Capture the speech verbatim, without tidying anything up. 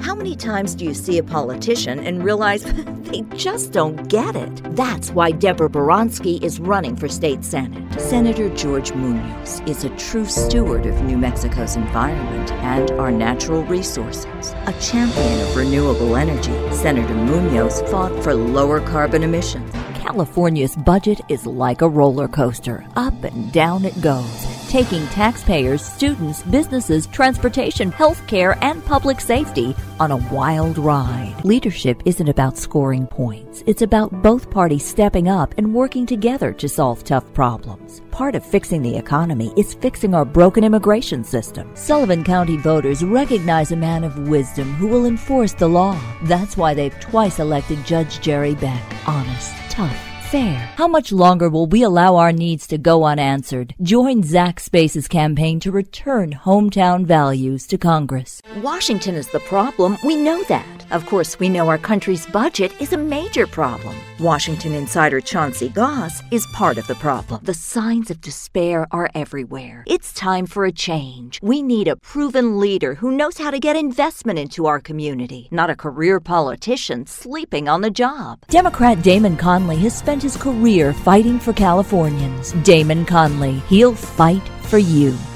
How many times do you see a politician and realize they just don't get it? That's why Deborah Boronsky is running for state senate. Senator George Munoz is a true steward of New Mexico's environment and our natural resources. A champion of renewable energy, Senator Munoz fought for lower carbon emissions. California's budget is like a roller coaster. Up and down it goes, taking taxpayers, students, businesses, transportation, healthcare, and public safety on a wild ride. Leadership isn't about scoring points. It's about both parties stepping up and working together to solve tough problems. Part of fixing the economy is fixing our broken immigration system. Sullivan County voters recognize a man of wisdom who will enforce the law. That's why they've twice elected Judge Jerry Beck. Honest, tough, fair. How much longer will we allow our needs to go unanswered? Join Zach Space's campaign to return hometown values to Congress. Washington is the problem. We know that. Of course, we know our country's budget is a major problem. Washington insider Chauncey Goss is part of the problem. The signs of despair are everywhere. It's time for a change. We need a proven leader who knows how to get investment into our community, not a career politician sleeping on the job. Democrat Damon Conley has spent his career fighting for Californians. Damon Conley, he'll fight for you.